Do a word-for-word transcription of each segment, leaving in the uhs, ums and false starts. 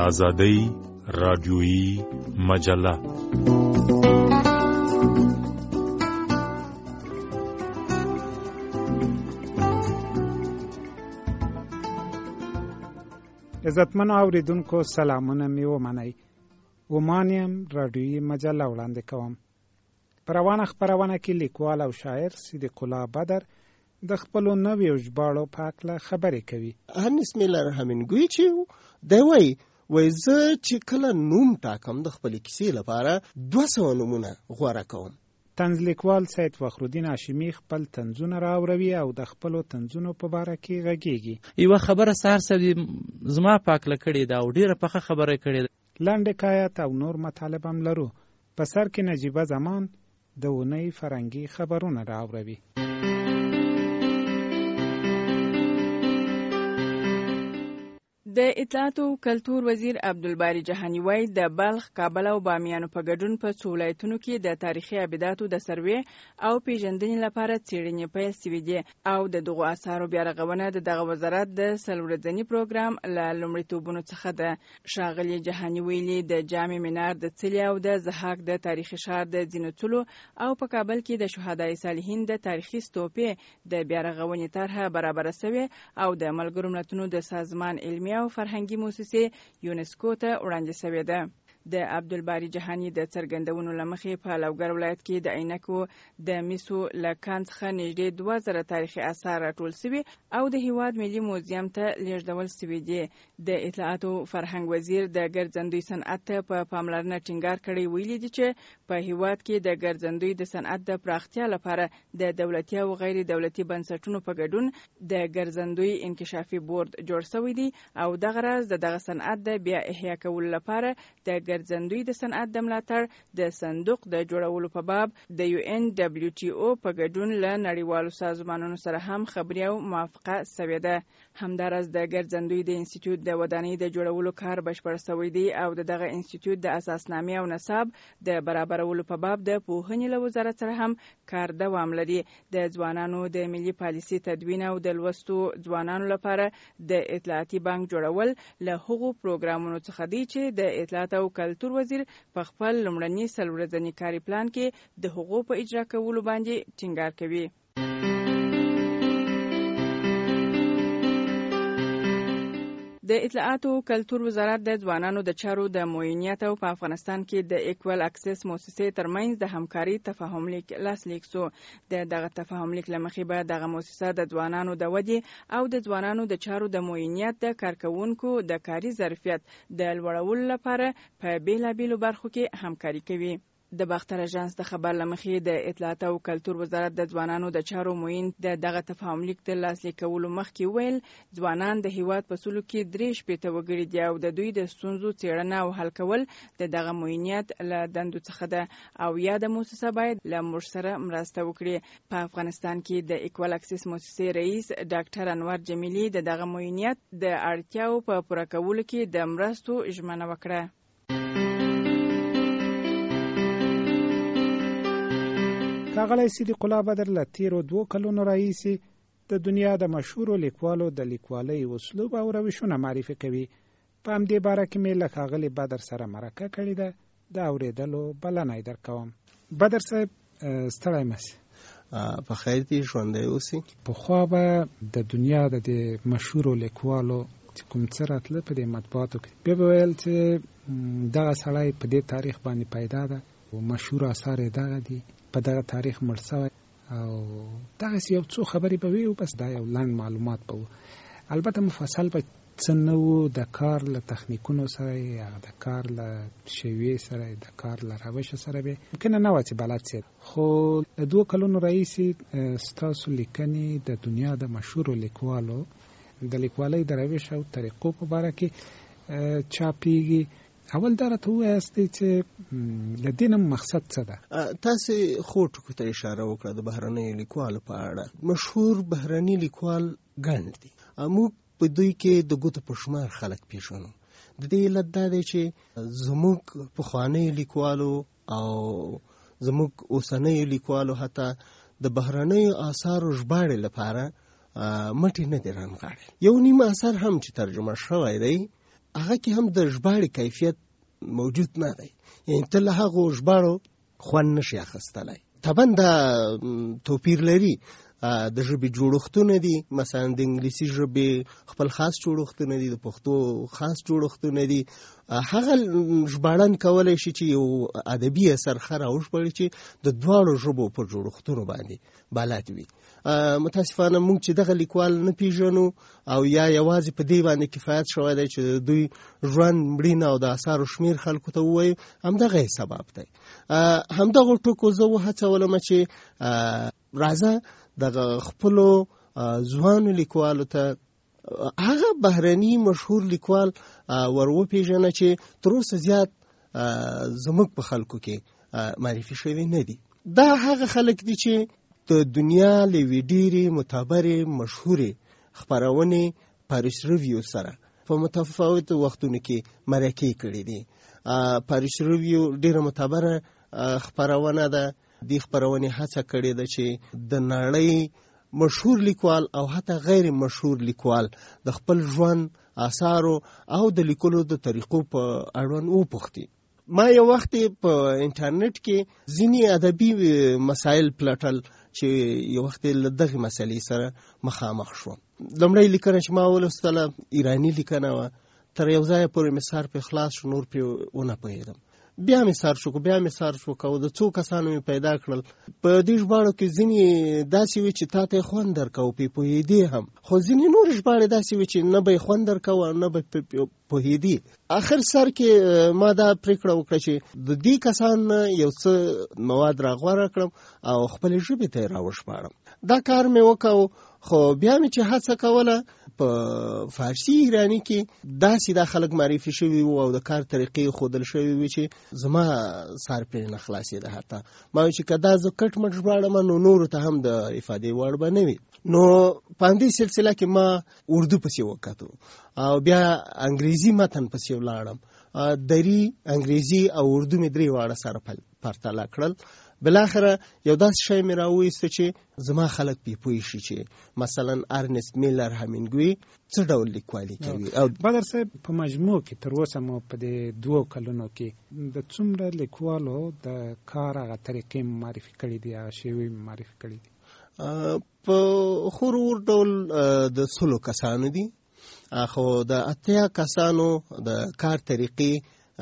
آزادۍ رادیویي مجله. عزتمنو اوریدونکو سلامونه می ومنئ. ومانیم رادیویي مجله وړاندې کوم. په روانه خپرونه کې لیکوال او شاعر صدیق الله بدر د خپلو نویو ژباړو په هکله خبرې کوي. هرنس میلر همینګوی چې دی وایي وایي زه چې کله نوم ټاکم د خپلې کیسې لپاره دوه سوه نومونه غوره کوم. طنز لیکوال سید فخرالدین هاشمي خپل طنزونه راوروي او د خپلو طنزونو په باره کې غږیږي. یوه خبره سهار سوي زما پاکله کړې ده او ډېره پخه خبره کړې ده. لنډ حکایت او نور مطالب هم لرو. په سر کې نجیبه زمان د اونۍ فرهنګي خبرونه راوروي. د اطلاعات او کلتور وزیر عبدالباری جهانی وایي د بلخ، کابل او بامیانو په ګډون په څو ولایتونو کې د تاریخي ابداتو د سروې او پیژندنې لپاره څېړنې پیل شوې دي او د دغو اثارو بیا رغونه د دغه وزارت د څلورورځني پروګرام له لومړیتوبونو څخه ده. ښاغلي جهانی ویلي د جامع منار د څلي او د ضحاک د تاریخي ښار د ځینو څلو او په کابل کې د شهدای صالحین د تاریخي ستوپې د بیا رغونې طرحه برابره شوې او د ملګرو ملتونو د سازمان علمي او فرهنګي موسسې یونسکو ته وړاندې شوې ده. د عبدالباری جهانی د څرګندونو له مخې په لوګر ولایت کې د عینکو د میسو له کان څخه نږدې دوه زره تاریخي آثار راټول شوي او د هیواد ملي موزیم ته لیږدول شوي دي. د اطلاعات او فرهنګ وزیر د ګرځندوی صنعت ته په پاملرنه ټینګار کړی ویلي دي چې په هیواد کې د ګرځندوی د صنعت د پراختیا لپاره د دولتي او غیر دولتي بنسټونو په ګډون د ګرځندوی انکشافي بورډ جوړ شوی دی او دغه راز د دغه صنعت د بیا احیا کولو لپاره د ګرځندوی د صنعت د ملاتړ د صندوق د جوړولو په باب د یو ان دبلیو ټي او په ګډون له نړیوالو سازمانونو سره هم خبري او موافقه شوې ده. همدارس د ګرځندوی د انسټیټیوټ د ودانۍ د جوړولو کار بشپړ شوی دی او دغه انسټیټیوټ د اساسنامې او نصاب د برابرولو په باب د پوهنې له وزارت سره هم کار دوام لري. د ځوانانو د ملي پالیسي تدوین او د لوستو ځوانانو لپاره د اطلاعاتي بانک جوړول له هغو پروګرامونو څخه دی چې د اطلاعات او کلتور وزیر په خپل لومړني څلورورځني کاري پلان کې د حقوقو په اجرا کولو باندې ټینګار کوي. د اطلاعات او کلتور وزارت د ځوانانو د چارو د معینیت او په افغانستان کې د ایکوال اکسس موسسې ترمنځ د همکاري تفاهم لیک لاسلیک شو. د دغه تفاهم لیک له مخې به دغه موسسه د ځوانانو د ودې او د ځوانانو د چارو د معینیت د کارکونکو د کاري ظرفیت د لوړولو لپاره په بیلابیلو برخو کې همکاري کوي. د باختر اژانس د خبر لمخې د اطلاعات او کلتور وزارت د ځوانانو د چارو معین د دغه تفاهم لیک د لاسلیک کولو مخکې ویل ځوانان د هیواد په سلو کې درې شپېته وګړي دي او د دوی د ستونزو څېړنه او حل کول د دغه معینیت له دندو څخه ده او یا د موسسه باید له موږ سره مرسته وکړي. په افغانستان کې د ایکوال اکسس موسسې رئیس ډاکټر انور جمیلي د دغه معینیت د اړتیاو په پوره کولو کې د مرستو ژمنه وکړه. ښاغلی صدیق الله بدر له تیرو دوو کلونو راهیسې د دنیا د مشهورو لیکوالو د لیکوالۍ اسلوب او روشونه معرفي کوي. په همدې باره کې مې له ښاغلي بدر سره مرکه کړې ده. د اورېدلو بلنه یې درکوم. بدر صاحب ستړی مه سې. په خیر دې ژوندی اوسې. پخوا به د دنیا د دې مشهورو لیکوالو چې کوم څه راتله په دې مطبوعاتو کې بیا به ویل چې دغه سړی په دې تاریخ باندې پیدا ده او مشهور اثار یې دغه دي، په دغه تاریخ مړ شوی او دغسې یو څو خبرې به وي او بس دا یو لنډ معلومات به و. البته مفصل به څه نه و، د کار له تخنیکونو سره یا د کار له شیوې سره د کار له روش سره به ممکنه نه وه چې بلد سي. خو د دوه کلونو راهیسې ستاسو لیکنې د دنیا د مشهورو لیکوالو د لیکوالۍ د روش او طریقو په باره کې چاپېږي. اول دا راته ووایاستئ چې له دې نه مقصد څه ده؟ تاسې ښو ټکو ته اشاره وکړه د بهرنیو لیکوالو په اړه. مشهور بهرني لیکوال ګڼ دي. موږ په دوی کې د ګوتو په شمار خلک پیژنو. د دې علت دا دی چې زموږ پخوانیو لیکوالو او زموږ اوسنیو لیکوالو حتی د بهرنیو آثارو ژباړې لپاره مټې نه دي رانغاړې. یو نیم اثر هم چې ترجمه شوی دی هغه کې هم د ژباړې کیفیت موجود نه دی، یعنی ته له هغو ژباړو خوند نشي اخیستلی. طبعا دا توپیر لري، د ژبې جوړښتونه دي، مثلا د انګلیسي ژبې خپل خاص جوړښتونه دي، د پښتو خاص جوړښتونه دي. هغه ژباړن کولی شي چې یو ادبي اثر ښه راوژباړي چې د دواړو ژبو په جوړښتونو باندې بلد وي. متاسفانه موږ چې دغه لیکوال نه پیژنو او یا یوازې په دې باندې کفایت شوی دی چې دوی ژوند، مړینه او د اثارو شمیر خلکو ته ووایو، همدغه سبب دی. همدغه ټکو زه وهڅولم چې راځه دغه خپلو ځوانو لیکوالو ته هغه بهرني مشهور لیکوال ور وپېژنه چې تر اوسه زیات زموږ په خلکو کې معرفي شوي نه دي. دا هغه خلک دي چې د دنیا له یوې ډېرې معتبرې مشهورې خپرونې پاریس ریویو سره په متفاوتو وختونو کې مرکې کړي دي. پاریس ریویو ډېره معتبره خپرونه ده. دې خپرونې هڅه کړې ده چې د نړۍ مشهور لیکوال او حتی غیر مشهور لیکوال د خپل ژوند، آثارو او د لیکلو د طریقو په اړوند وپوښتي. ما یو وخت په انټرنیټ کې ځینې ادبي مسایل پلټل چې یو وخت له دغې مسلې سره مخامخ شوم. لومړی لیکنه چې ما ولوستله ایراني لیکنه وه، تر یو ځایه پورې مې سر پرې خلاص شو، نور پرې ونه پوهېدم. بیا مې سر شو بیا مې سر شو او د څو کسانو مې پیدا کړل. په دې ژباړو کې ځینې داسې وي چې تا ته خوند درکوه، پې پوهېدې هم، خو ځینې نور ژباړې داسې وي چې نه به یې خوند درکوه نه به پوهېدې. آخر سر کې ما دا پرېکړه وکړه چې د دې کسان یو څه مواد راغوره کړم او خپلې ژبې ته یې راوژباړم. دا کار مې وکړو، خو بیا مې چې هڅه کوله په فارسي ایراني کې داسې دا خلک معرفي شوي وو او د کار طریقې ښودل شوي وي چې زما سر پرې نه خلاصېده. حتی ما وایي چې که دا زه کټ مټ ژباړم نو نورو ته هم د افادې وړ به نه وي. نو په همدې سلسله کې ما اردو پسې وکتو او بیا انګریزي متن پسې ولاړم. دری، انګریزي او اردو مې درې واړه سره پرتله کړل. بلاخره یو داسې شی مې راوایسته چې زما خلک پې پوه شي چې مثلا ارنست میلر همینګوی څه ډول لیکوالي کوي. او بدر صاحب په مجموع کې تر اوسه مو په دې دوو کلونو کې د څومره لیکوالو د کار هغه طریقې معرفي کړي دي، هغه شیوې معرفي کړي دي؟ په خورور ډول د سلو کسانو دي، خو د اتیا کسانو د کار طریقې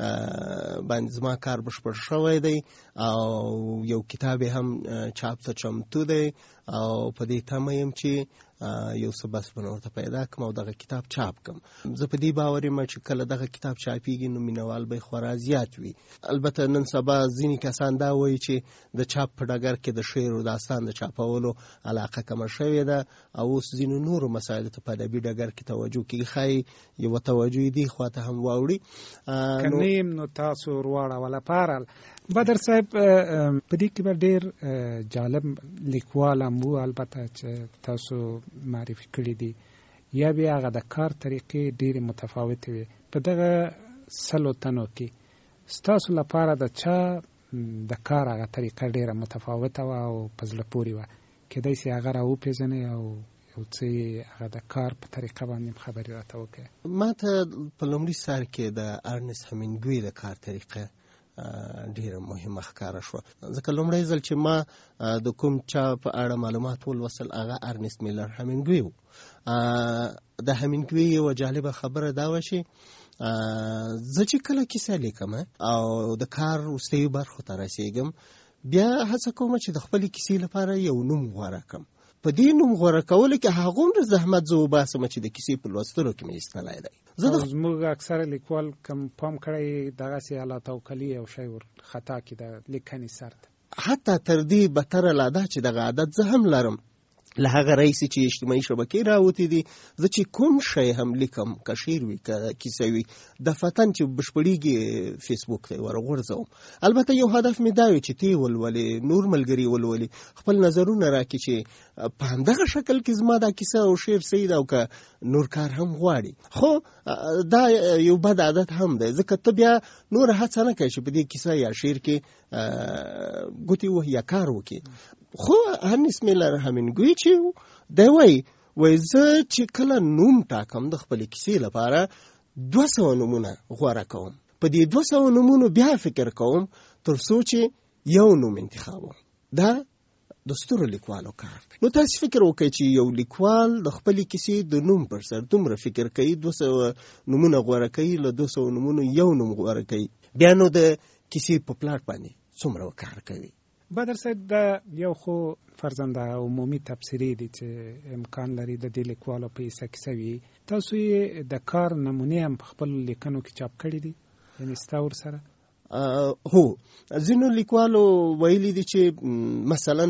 باندې زما کار بشپړ شوی دی او یو کتاب هم چاپ ته چمتو دی او په دې تمه یم چې یو څه بس به ورته پیدا کړم او دغه کتاب چاپ کړم. زه په دې باور یم چې کله دغه کتاب چاپېږي نو مینوال به یې خورا زیات وي. البته نن سبا ځینې کسان دا وایي چې د چاپ په ډګر کې د شعر او داستان د چاپولو علاقه کمه شوې ده او اوس ځینو نورو مسایلو ته په ادبي ډګر کې توجه کېږي. ښایي یوه توجه یې دې خواته هم واوړي. که نه یم نو تاسو ورواړوله پارل. بدر صاحب په دې کې به ډېر جالب لیکوال هم وو البته چې تاسو معرفي کړي دي، یا بیا هغه د کار طریقې ډېرې متفاوتې وي. په دغه سلو تنو کې ستاسو لپاره د چا د کار هغه طریقه ډېره متفاوته وه او په زړه پورې وه؟ کیدای شي هغه را وپېژنئ او یو څه هغه د کار په طریقه باندې خبرې راته وکړئ. ما ته په لومړي سر کې د ارنست همینګوی د کار طریقه ډیره مهمه ښکاره شوه، ځکه لومړی ځل چې ما د کوم چا په اړه معلومات ولوستل هغه ارنست میلر همینګوی و. د همینګوی یوه جالبه خبره دا وه چې زه چې کله کیسه لیکم او د کار وروستیو برخو ته رسېږم بیا هڅه کوم چې د خپلې کیسې لپاره یو نوم غوره کړم. په دې نوم غوره کولو کې هغومره زحمت زه وباسم چې د کیسې په لوستلو کې مې ایستلی دی. زموږ اکثره لیکوال کم پام کړی دغسې اله توکلي او شی ور خطا کړي د لیکنې سر ته. حتی تر دې بدتره لا ده چې دغه عادت زه هم لرم. له هغه رئیسې چې اجتماعي شبکې راوتې دي، زه چې کوم شی هم لیکم، که شعر وي که کیسه وي، دفتن چې بشپړېږي فیسبوک ته یې ورغورځوم. البته یو هدف مې دا وي چې ته یې ولولې، نور ملګري ولولي، خپل نظرونه راکړي چې په همدغه شکل کې زما دا کیسه او شعر صحیح ده او که نور کار هم غواړي. خو دا یو بد عادت هم دی، ځکه ته بیا نور هڅه نه کوي چې په دې کیسه یا شعر کې ګوتې وهي یا کار وکړي. خو ارنست میلر همینګوی چې دی وایي وایي زه چې کله نوم ټاکم د خپلې کیسې لپاره دوه سوه نومونه غوره کوم. په دې دوه سوه نومونو بیا فکر کوم تر څو چې یو نوم انتخابوم. دا د ستورو لیکوالو کار دی. نو تاسو فکر وکړئ چې یو لیکوال د خپلې کیسې د نوم پر سر دومره فکر کوي، دوه سوه نومونه غوره کوي، له دوه سوه نومونو یو نوم غوره کوي، بیا نو د کیسې په پلاټ باندې څومره کار کوي. بدر صاحب دا یو خو فرزنده عمومي تبصرې دي چې امکان لري د دې لیکوالو په حصه کیسه وي. تاسو یې د کار نمونې هم په خپل لیکنو کې چاپ کړي دي، یعنې ستا ورسره؟ هو، ځینو لیکوالو ویلي دي چې مثلا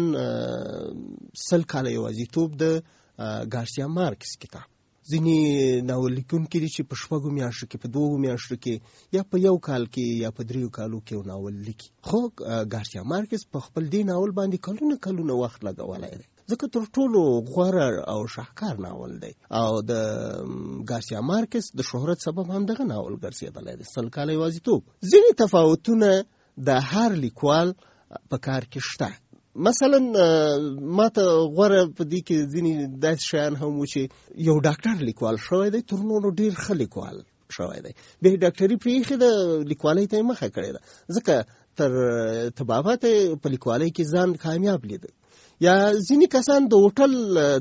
سل کاله یوازیتوب د ګارسیا مارکس کتاب، ځینې ناول لیکونکي دي چې په شپږو میاشتو کې، په دوو میاشتو کې، یا په یو کال کې یا په دریو کالو کې یو ناول لیکي. خو ګارسیا مارکس په خپل دې ناول باندې کلونه کلونه وخت لګولی دی، ځکه تر ټولو غوره او شاهکار ناول دی. او د ګارسیا مارکس د شهرت سبب هم دغه ناول ګرځېدلی دی، سل کاله یوازیتوب. ځینې تفاوتونه د هر لیکوال په کار کې شته. مثلا ما ته غوره په دې کې ځینې داسې شیان هم و چې یو ډاکټر لیکوال شوی دی، تر نورو ډېر ښه لیکوال شوی دی. بیا یې ډاکټري پرېښې ده، لیکوالۍ ته یې مخه کړې ده، ځکه تر طبابت په لیکوالۍ کې ځان کامیاب لیده. یا ځینې کسان د هوټل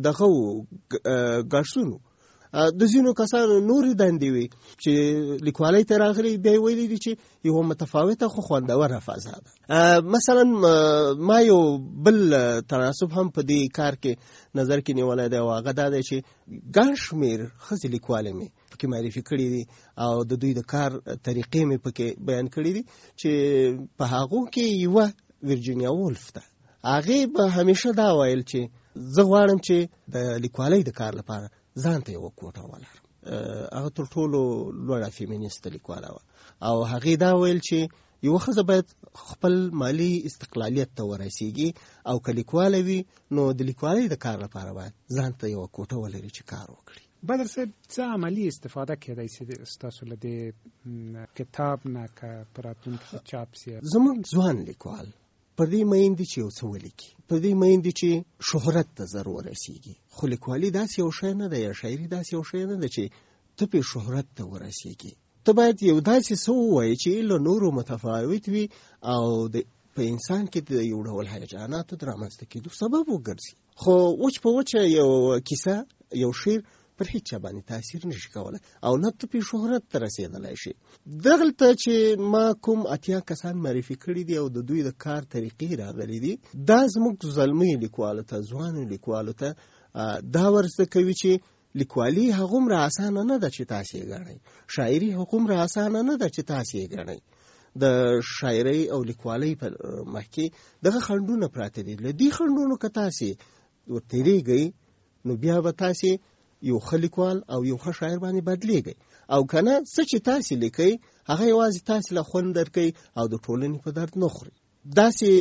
دغه ګارسون، د ځینو کسانو نورې دندې وي چې لیکوالۍ ته راغلي، بیا یې ویلي دي چې یوه متفاوته خو خوندوره فضا ده. مثلا ما یو بل تناسب هم په دې کار کې نظر کې نیولی دی، او هغه دا دی چې ګڼ شمېر ښځې لیکوالې مې پکې معرفي کړي دي، او د دوی د کار طریقې مې پکې بیان کړي دي، چې په هغو کې یوه ورجینیا وولف ده. هغې به همیشه دا ویل چې زه غواړم چې د لیکوالۍ د کار لپاره ځان ته یوه کوټه ولرم. هغه تر ټولو لوړه فیمینیسته لیکواله وه، او هغې دا ویل چې یوه ښځه باید خپل مالی استقلالیت ته ورسیږي، او که لیکواله وي نو د لیکوالۍ د کار لپاره باید ځان ته یوه کوټه ولري چې کار وکړي. بدر صاحب څه عملي استفاده کېدای شي ستاسو له دې کتاب نه که په راتلونکي کې چاپ شي؟ زموږ ځوان لیکوال پر دې مین دي چې یو څه ولیکي، پر دې مین دي چې شهرت ته زر ورسیږي. خو لیکوالي داسې یو شی نه ده، یا شاعري داسې یو شی نه ده چې ته پې شهرت ته ورسیږي. ته باید یو داسې څه ووایې چې له نورو متفاوت وي، او د په انسان کې د یو ډول هیجاناتو د رامنځته کېدو سبب وګرځي. خو وچ په وچه یو کیسه، یو شعر پر هیڅ چا باندې تاثیر نشي کولی، او نه ته پې شهرت ته رسېدلی شي. دغلته چې ما کوم اتیا کسان معرفي کړي دي او د دوی د کار طریقې راغلي دي، دا زموږ زلمي لیکوالو ته، ځوانو لیکوالو ته دا ورزده کوي چې لیکوالي هغومره اسانه نه ده چې تاسې یې ګڼئ، شاعري هغومره اسانه نه ده چې تاسې یې ګڼئ. د شاعرۍ او لیکوالۍ په مخکې دغه خنډونه پراته دي. له دې خنډونو که تاسې ورتېرېږئ، نو بیا به تاسې یو ښه لیکوال او یو ښه شاعر باندې بدلېږئ، او که نه څه چې تاسې لیکئ هغه یوازې تاسې له خوند درکوي او د ټولنې په درد نه خوري. داسې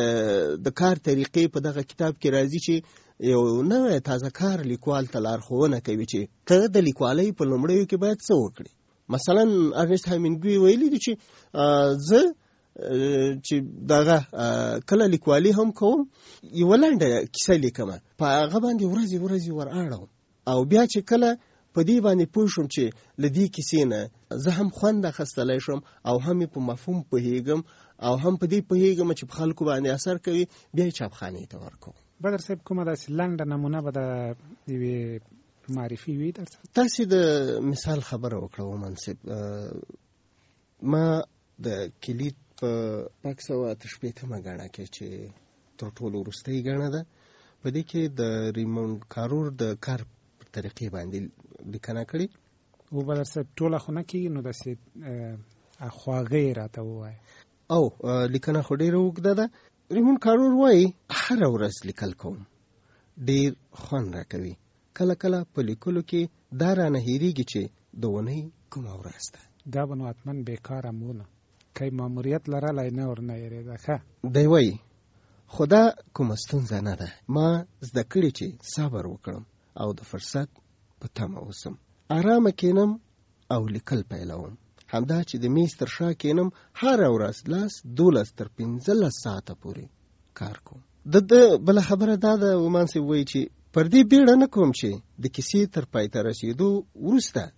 د کار طریقې په دغه کتاب کې راځي چې یو نوی تازه کار لیکوال ته لارښوونه کوي چې ته د لیکوالۍ په لومړیو کې باید څه وکړي. مثلا ارنسټ هامینګوی ویلي دي چې زه چې دغه کله لیکوالي هم کوم، یوه لنډه کیسه لیکم، په هغه باندې ورځې ورځې ور اړوم، او بیا چې کله په دې باندې پوه شم چې له دې کیسې نه زه هم خوند اخیستلی شم، او هم یې په مفهوم پوهېږم، او هم په دې پوهېږم چې په خلکو باندې اثر کوي، بیا یې چاپخانې ته ورکوم. بدر صاحب کومه داسې لنډه نمونه به د یوې معرفي وي درته؟ تاسې د مثال خبره وکړه ومن صاحب. ما د کلید په شپږ سوه اته شپېتمه ګڼه کې چې تر ټولو وروستۍ ګڼه ده، په دې کې د ریموند کارور د کار په طریقې باندې لیکنه کړې. و بدر صاحب ټوله خو نه کېږي، نو داسې خواږه یې راته ووایه. او لیکنه خو ډېره اوږده ده. ریموند کارور وایي هره ورځ لیکل کوم، ډېر خوند راکوي. کله کله په لیکلو کې دا رانه هېرېږي چې د اونۍ کومه ورځ ده. دا به نو حتما بېکاره مونه، که ماموریت لرلی نه ورنه هېرېده. ښه دی وایي خو دا کومه ستونزه نه ده. ما زده کړي چې صبر وکړم او د فرصت په تمه اوسم. ارامه کینم او لیکل پیلوم. همدا چې د میز تر شا کینم، هره ورځ لاس دولس تر پنځلس ساعته پورې کار کوم. د ده بله خبره دا ده، ومان صاحب وایي چې پر دې بیړه نه کوم چې د کیسې تر پای ته رسېدو وروسته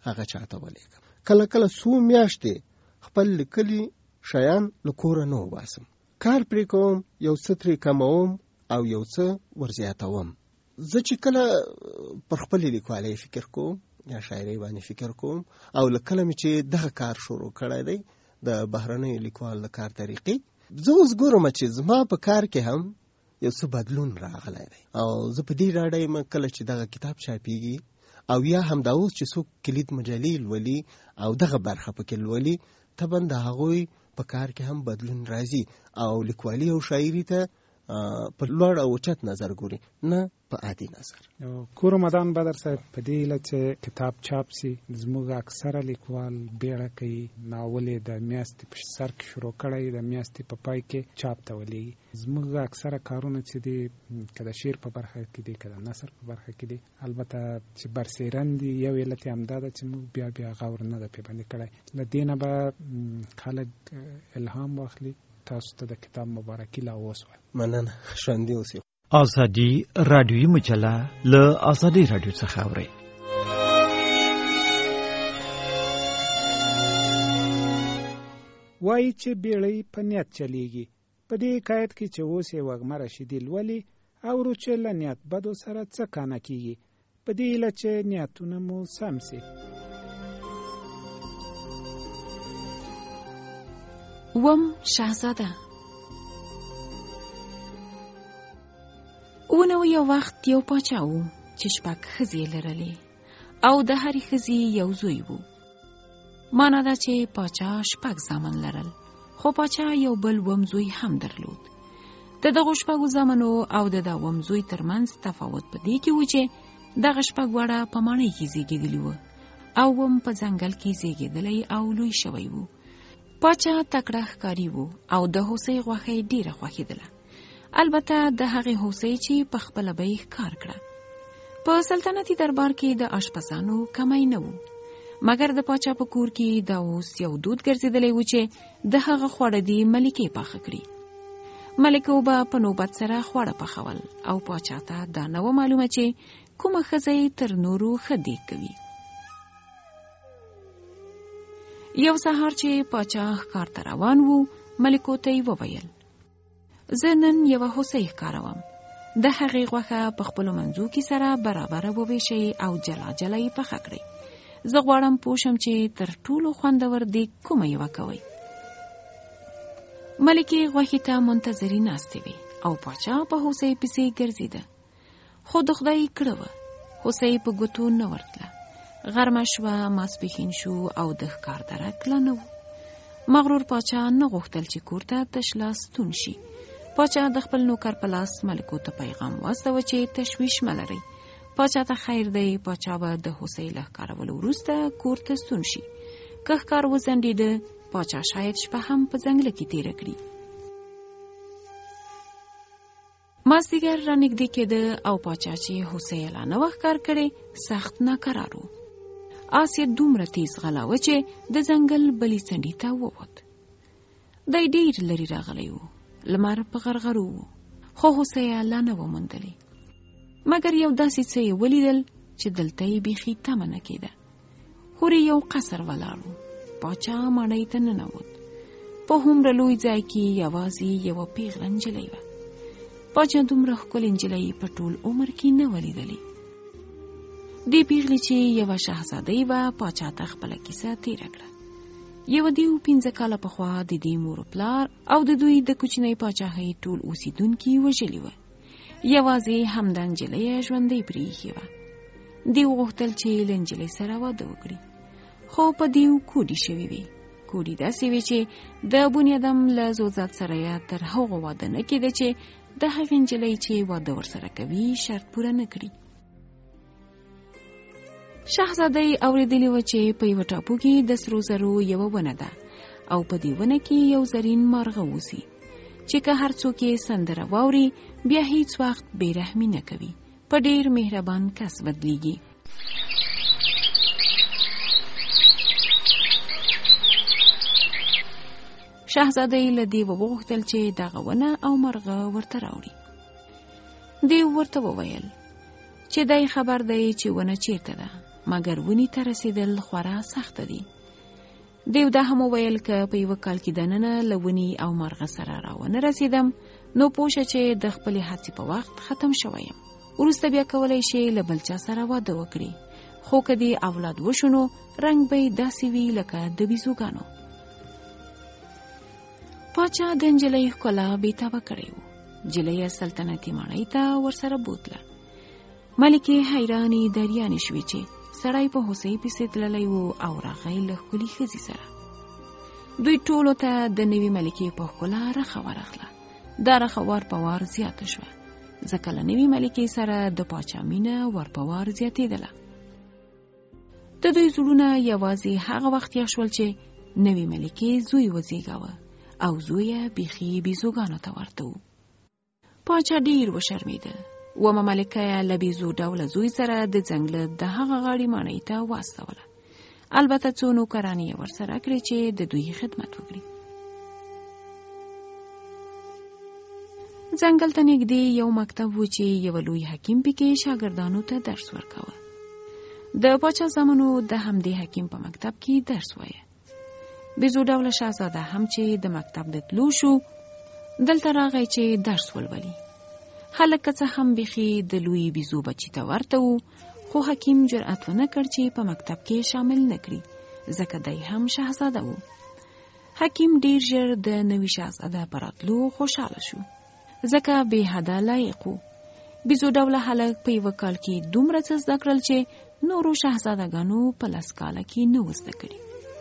هغه چاته ولېږم. کله کله څو میاشتې خپل لیکلي شیان له کوره نه وباسم. کار پرې کوم، یو څه ترې کموم او یو څه ورزیاتوم. زه چې کله پر خپل لیکوالۍ فکر کوم یا شاعرۍ باندې فکر کوم او له کله مې چې دغه کار شروع کړی دی د بهرنیو لیکوال د کار طریقې، زه اوس ګورم چې زما په کار کې هم یو څه بدلون راغلی دی او زه په دې ډاډه یم کله چې دغه کتاب چاپېږي او یا هم دا اوس چې څوک کلید مجلې لولي او دغه برخه پکې لولي، طبعا د هغوی په کار کې هم بدلون راځي او لیکوالي او شاعري ته په لوړ او اوچت نظر ګوري، نه په عادي نظر. کور رمضان بدر صاحب په دې هیله چې کتاب چاپ سي، زموږ اکثره لیکوال بیړه کوي، ناول یې د میاشتې په سر کې شروع کړی، د میاشتې په پای کې چاپ ته ولېږي. زموږ اکثره کارونه چې دي که د شعر په برخه کې دي که د نثر په برخه کې دي، البته چې برسېرن دي، یو علت یې همدا ده چې موږ بیا بیا غور نه ده پرې باندې کړی. له دې نه به خلک الهام واخلي. تاسو ته د کتاب مبارکي لا اوس وایم. مننه. ژوندي اوسئ. ازادي رادیویي مجله له ازادي رادیو څخه اورئ. وایي چې بیړۍ په نیت چلیږي. په دې حکایت کې چې اوس یې وږمه رشیدي لولي اورو چې له نیت بدو سره څه کانه کیږي، په دې هیله چې نیتونه مو سم سي. وم شهزاده. ونه یو وخت یو پاچا و چې شپږ ښځې لرلې او د هرې ښځې یو زوی و. معنا ده چې پاچا شپږ زامن لرل، خو پاچا یو بل وم زوی هم درلود. د دغو شپږو زامنو او د دا وم زوی ترمنځ تفاوت په دې کې و چې دغه شپږ واړه په ماڼۍ کې زیږېدلي وو او وم په ځنګل کې زیږېدلی او لوی شوی و. پاچا تکړه ښکاري و او د هوسۍ غوښه یې ډېره خوښېدله، البته د هغې هوسۍ چې په خپله به یې ښکار کړه. په سلطنتي دربار کې د اشپزانو کمی نه و، مګر د پاچا په کور کې دا اوس یو دود ګرځېدلی و چې د هغه خواړه دې ملکې پاخه کړي. ملکو به په نوبت سره خواړه پخول او پاچا ته دا نه وه معلومه چې کومه ښځه تر نورو ښه دیګ کوي. یو سهار چې پاچا ښکار ته روان و، ملکو ته یې وویل: زه نن یوه هوسۍ ښکاروم، د هغې غوښه په خپلو منځو کې سره برابره وویشئ او جلا جلا یې پخه کړئ. زه غواړم پوه شم چې تر ټولو خوندور دیګ کومه یوه کوئ. ملکې غوښې ته منتظرې ناستې وې او پاچا په هوسۍ پسې ګرځېده، خو د خدای کړه وه هوسۍ په ګوتو نه ورتله. غرمه شوه، ماسپښین شو او د ښکار درک لا نه و. مغرور پاچا نه غوښتل چې کور ته تش لاس ستون شي. پاچا د خپل نوکر په لاس ملکو ته پیغام واستوه چې تشویش مه لرئ، پاچا ته خیر دی، پاچا به د هوسۍ له ښکارولو وروسته کور ته ستون شي. که ښکار وځنډېده، پاچا شاید شپه هم په ځنګله کې تېره کړي. مازدیګر رانږدې کېده او پاچا چې هوسۍ لا نه وه ښکار کړې، سخت ناکرار و. آس یې دومره تیز غلاوه چې د ځنګل بلې څنډې ته ووت. دی ډېر لرې راغلی و، لمر په غرغرو و، خو هوسۍ لا نه وه موندلې. مګر یو داسې څه یې ولیدل چې دلته یې بیخي تمه نه کېده. هورې یو قصر ولاړ و. پاچا ماڼۍ ته ننوت. په هومره لوی ځای کې یوازې یوه پیغله نجلۍ وه. پاچا دومره ښکلې نجلۍ په ټول عمر کې نه وه لیدلې. دې پیغلې چې یوه شهزادۍ وه، پاچا ته خپله کیسه تېره کړه. یوه دیو پنځه کاله پخوا د دې مور پلار او د دوی د کوچنۍ پاچاهۍ ټول اوسېدونکي وژلي وه. یوازې همدا نجلۍ ژوندۍ پرېښې وه. دیو غوښتل چې له نجلۍ سره واده وکړي، خو په دیو کوډې شوې وې. کوډې داسې وې چې د بنیادم له زوځات سره یې تر هغو واده نه کېده چې د هغې نجلۍ چې واده ورسره کوي شرط پوره نه کړي. شهزادۍ اورېدلې وه چې په یوه ټاپو کې د سرو زرو یوه ونه ده او په دې ونه کې یو زرین مارغه اوسي چې که هر څوک یې سندره واوري بیا هیڅ وخت بې رحمي نه کوي، په ډېر مهربان کس بدلیږي. شهزادۍ له دیو وغوښتل چې دغه ونه او مرغه ورته راوړي. دیو ورته وویل چې دی خبر دی چې ونه چیرته ده، مګر ونی ته رسیدل خورا سخت دي. دیو دا هم ویل که په یو کال کې دننه لونی او مرغه سره راونه رسیدم نو پوښه چې د خپل هڅې په وخت ختم شوم. وروسته بیا کولای شي له بل چا سره واده وکړي، خو کدی اولاد وشونو رنگ به داسې وي لکه د بیزوګانو. پاچا د نجلۍ ښکلا بیتابه کړی و. نجلۍ سلطنتي ماڼۍ ته ورسره بوتله. ملکې حیرانې دریانې شوې چې سړی په هوسۍ پسې تللی و او راغی له ښکلي ښځې سره. دوی ټولو ته د نوې ملکې په ښکلا رخه ورغله. دا رخه وار په وار زیاته شوه، ځکه له نوې ملکې سره د پاچا مینه ور په وار زیاتېدله. د دوی زړونه یوازې هغه وخت یخ شول چې نوې ملکې زوی وزېږاوه او زوی یې بیخي بیزوګانو ته ورته و. پاچا ډېر وشرمېده. ومه ملکه یې له بیزو ډوله زوی سره د ځنګله د هغه غاړې ماڼۍ ته واستوله. البته څو نوکرانې یې ورسره کړې چې د دوی خدمت وکړي. ځنګل ته نږدې یو مکتب و چې یو لوی حکیم پکې شاګردانو ته درس ورکاوه. د پاچا زامنو د همدې حکیم په مکتب کې درس وایه. بیزو ډوله شاهزاده هم چې د مکتب د تلو شو دلته راغی چې درس ولولي. هلک که څه هم بیخي د لوی بیزو بچی ته ورته و، خو حکیم جرأت ونه کړ چې په مکتب کې شامل نه کړي، ځکه دی هم شاهزاده و. حکیم ډیر ژر د نوي شاهزاده په راتلو خوشحاله شو، ځکه بې حده لایق و. بیزو ډوله هلک په یوه کال کې دومره څه زده کړل چې نورو شاهزادګانو په لس کاله کې نه و زده کړي.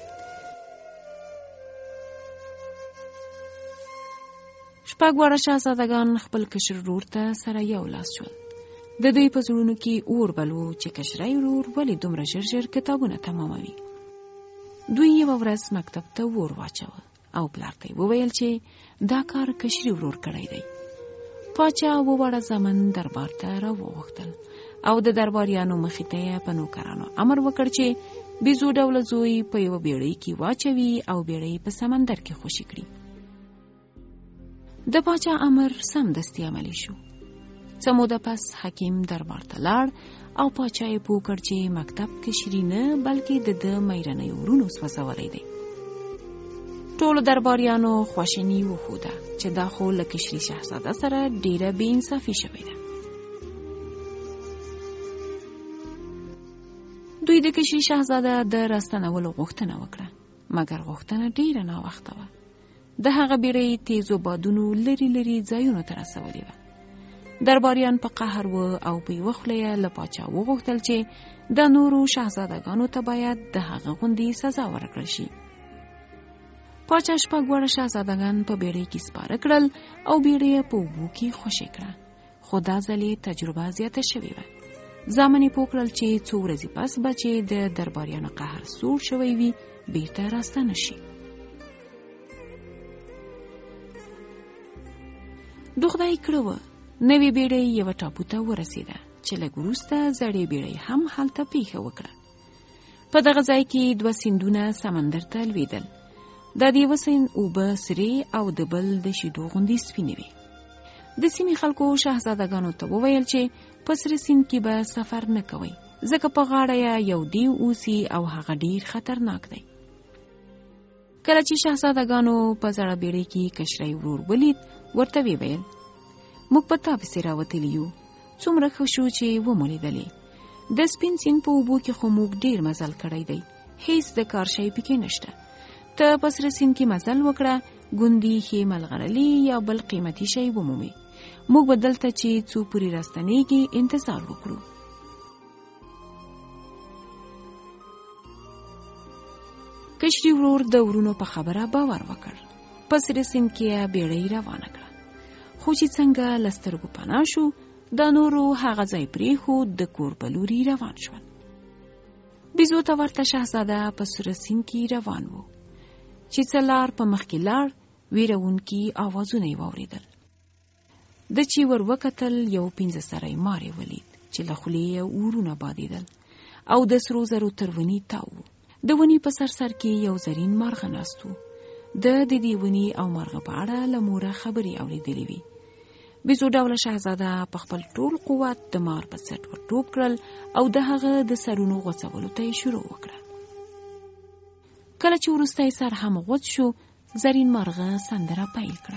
شپږ واړه شاهزادګان خپل کشر ورور ته سره یو لاس شول. د دوی په زړونو کې اور بل و چې کشرای ورور ولې دومره ژر ژر کتابونه تماموي. دوی یوه ورځ مکتب ته اور واچوه او پلار ته یې وویل چې دا کار کشري ورور کړی دی. پاچا اووه واړه زامن دربار ته راوغوښتل او د درباریانو مخې ته یې په نوکرانو امر وکړ چې بیزو ډوله زوی په یوه بیړۍ کې واچوي او بیړۍ په سمندر کې خوشي کړي. د پاچا امر سمدستي عملی شو. څه موده پس حکیم دربار ته لاړ او پاچا یې پوه کړ چې مکتب کشري نه بلکې د ده میرنیو ورونو سوځولی دی. ټولو درباریانو خواشیني وښوده چې دا خو له کشري شاهزاده سره ډیره بې انصافي شوې ده. دوی د کشري شاهزاده د راستنولو غوښتنه وکړه، مګر غوښتنه ډیره ناوخته وه. د هغه بیړۍ تیزو بادونو لري لري ځایونو ته رسولې وه. درباریان په قهر و او په یوه خوله یې له پاچا وغوښتل چې د نورو شاهزادګانو ته باید د هغه غوندې سزا ورکړل شي. پاچا شپږ واړه شاهزادګان په بیړۍ کې سپاره کړل او بیړۍ یې په اوبو کې خوشې کړه، خو دا ځل یې تجربه زیاته شوې وه. زامن یې پوه کړل چې څو ورځې پس به چې د درباریانو قهر سوړ شوی وي بیرته راستنه شي. د خدای کړه وه نوې بیړۍ یوه ټاپو ته ورسېده چې لږ وروسته زړې بیړۍ هم هلته پیښه وکړه. په دغه ځای کې دوه سیندونه سمندر ته لوېدل. دا د یوه سیند اوبه سرې او د بل د شیدو غوندې سپینې وې. د سیمې خلکو شاهزادګانو ته وویل چې په سره سیند کې به سفر نه کوئ، ځکه په غاړه یې یو دیو اوسي او هغه ډیر خطرناک دی. کله چې شاهزادګانو په زړه بیړۍ کې کشري ورور ولید، ورته ویې ویل موږ په تا پسې راوتلي یو، څومره ښه شو چې ومو لیدلې. د سپین سیند په اوبو کې خو موږ ډیر مزل کړی دی، هیڅ د کار شی پکې نشته. ته په سره سیند کې مزل وکړه، ګوندې ښې ملغلرې یا بل قیمتي شی ومومې. موږ به دلته چې څو پورې راستنېږي انتظار وکړو. کشري ورور د ورونو په خبره باور وکړ. په سره سیند کې بیړۍ روانه کړه، خو چې څنګه له سترګو پناه شو دا نورو هغه ځای پرېښود، د کور په لوري روان شول. بیزو ته ورته شاهزاده په سره سیند کې روان و چې څه لار په مخکې لاړ، ویرونکي آوازونه یې واورېدل. د چې ور وکتل یو پنځه سری مار یې ولید چې له خولې یې اورونه بادېدل او د سرو زرو تر ونې تاو و. د ونې په سر سر کې یو زرین مارغه ناست و. د دې ونې او مارغه په اړه له موره خبرې اورېدلې وې. بیزو ډوله شهزاده په خپل ټول قوت د مار په سټ ور ټوپ کړل او د هغه د سرونو غوڅولو ته یې شروع وکړه. کله چې وروستی سر هم غوڅ شو، زرین مرغه سندره پیل کړه.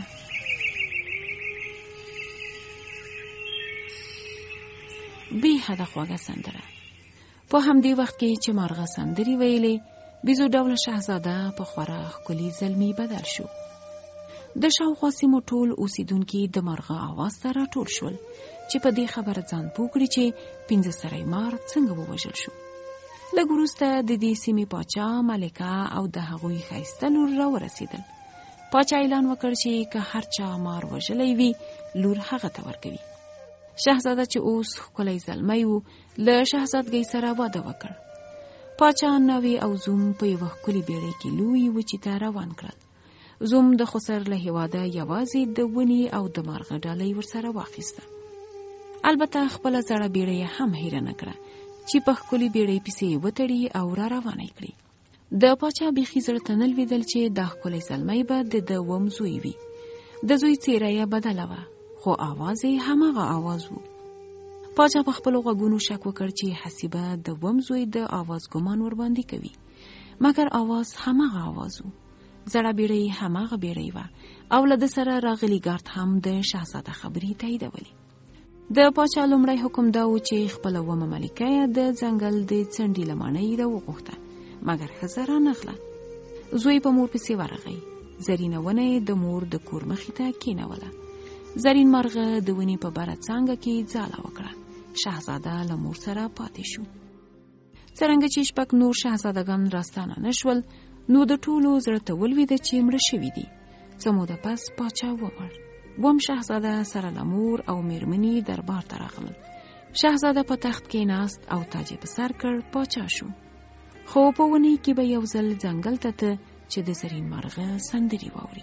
بې حده خوږه سندره. په همدې وخت کې چې مرغه سندرې ویلې، بیزو ډوله شهزاده په خورا ښکلي زلمي بدل شو. د شاوخوا سیمو ټول اوسیدونکي د مرغه اواز ته راټول شول چې په دې خبره ځان پوه کړي چې پنځه سری مار څنګه ووژل شو. لږ وروسته د دې سیمې پاچا، ملکه او د هغوی ښایسته لور راورسېدل. پاچا اعلان وکړ چې که هر چا مار وژلی وي، لور هغه ته ورکوي. شهزاده چې اوس ښکلی زلمی و، له شهزادګۍ سره واده وکړ. پاچا ناوې او زوم په یوه ښکلې بیړۍ کې لویې وچې ته روان کړل. زوم د خسر له هېواده یوازې د ونې او د مارغه ډالۍ ورسره واخیسته. البته خپله زړه بیړۍ هم هیره نه کړه چې په ښکلې بیړۍ پسې وتړي او را روانه یې کړي. د پاچا بیخي زړه ته نه لوېدل چې دا ښکلی زلمی به د ده وم زوی وي. د زوی څېره یې بدله وه، خو آواز یې هماغه آواز و. پاچا په خپلو غوږونو شک وکړ چې حسیبه د وم زوی د آواز ګمان ورباندې کوي، مګر آواز هماغه آواز و. زړه بیړۍ هماغه بیړۍ وه او له ده سره راغلی ګارد هم د شهزاده خبرې تاییدولې. د پاچا لومړی حکم دا و چې خپله ومه ملکه یې د ځنګل د څنډې له ماڼۍ راوغوښته، مګر ښځه رانغله. زوی په مور پسې ورغی. زرینه ونه یې د مور د کور مخې ته کېنوله. زرین مرغه د ونې په بره څانګه کې ځاله وکړه. شهزاده له مور سره پاتې شو. څرنګه چې شپږ نور شهزادګان راستانه نه شول، نو د ټولو زړه ته ولوېده چې مړه شوي دي. څه موده پس پاچا ومړ. وم شهزاده سره له مور او میرمنې دربار ته راغلل. شهزاده په تخت کې ناست او تاج یې په سر کړ، پاچا شو. خو په ونې کې به یو ځل ځنګل ته ته چې د زرین مرغه سندرې واوري.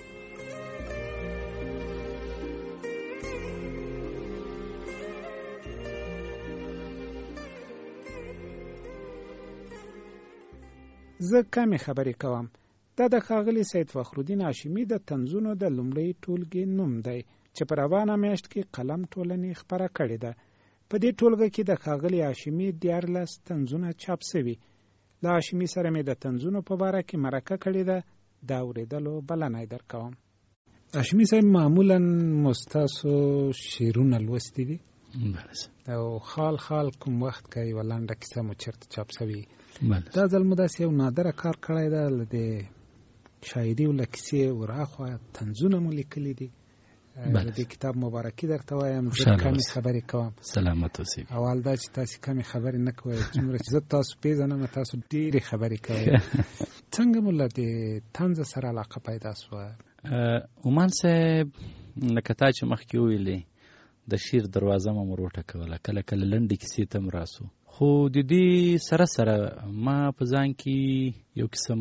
زه کمې خبرې کوم. دا د ښاغلي سید فخرالدین هاشمي د طنزونو د لومړۍ ټولګې نوم دی چې په روانه میاشت کې قلم ټولنې خپره کړې ده. په دې ټولګه کې د ښاغلي هاشمي دیارلس طنزونه چاپ سوي. له هاشمي سره مې د طنزونو په باره کې مرکه کړې ده. د اورېدلو بلنه یې درکوم. هاشمي صاحب، معمولا مستاسو شعرونه لوستي دي او خال خال کوم وخت کې یوه لنډه کیسه مو چېرته چاپ سوي؟ دا ځل مو داسې یو نادره کار کړی ده، له د شاعري او له کیسې وراخوا طنزونه مو لیکلي دي. د دې کتاب مبارکي درته وایم. زه کمې خبرې کوم. سلامت اوسئ. اول دا چې تاسې کمې خبرې نه کوئ، څومره چې زه تاسو پېژنم تاسو ډېرې خبرې کوئ. څنګه مو له دې طنز سره علاقه پیدا شوه؟ عمان صاحب، لکه تا چې مخکې وویلې، د شعر دروازه مو ور وټکوله. کله کله لنډې کیسې ته م راسو، خو د دې سره سره ما په ځان کې یو قسم